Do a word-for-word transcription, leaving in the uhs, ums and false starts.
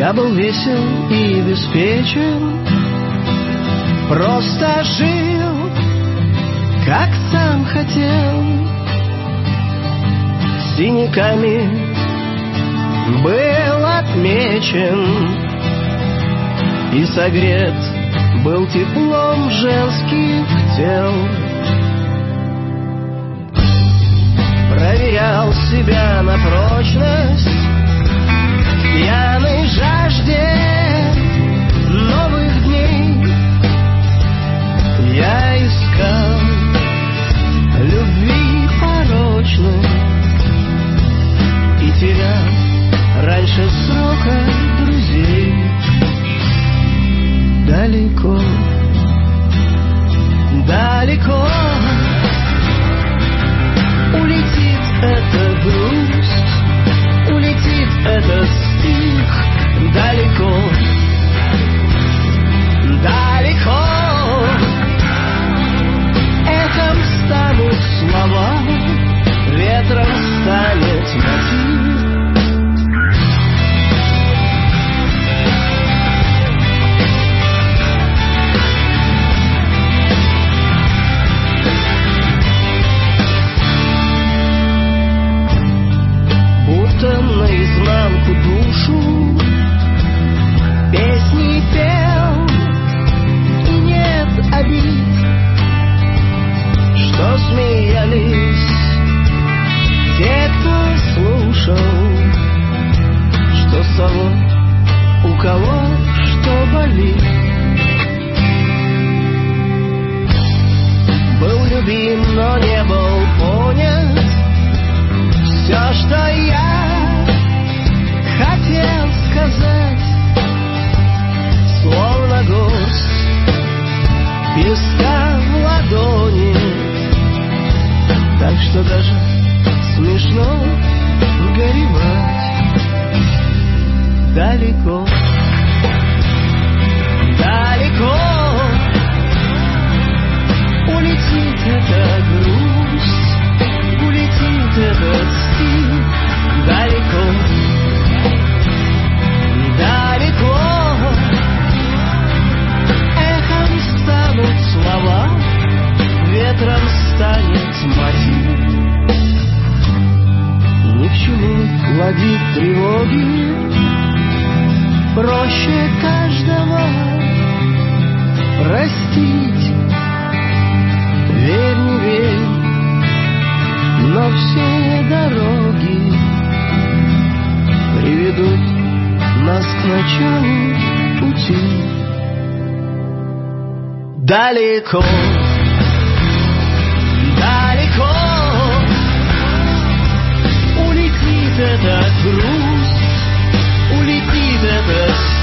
Я был весел и беспечен, просто жил, как сам хотел. Синяками был отмечен и согрет был теплом женских тел. Проверял себя на прочность в пьяной жажде новых дней. Я искал любви порочной и терял раньше срока друзей. Далеко, далеко улетит эта грусть, улетит этот стих. Далеко, далеко эхом станут слова, ветром станет мотив. Наизнанку душу песни пел, и нет обид, что смеялись те, кто слушал, что само у кого что болит. Был любим, но не был понят. Все, что я хотел сказать, словно гость песка в ладони, так что даже смешно горевать. Далеко, далеко улетит эта грусть, улетит этот стих. Далеко, далеко эхом станут слова, ветром станет мотив. Ни к чему плодить тревоги, проще каждого простить. Верь, не верь, но все дороги приведут нас к началу пути. Далеко, далеко улетит эта грусть, улетит этот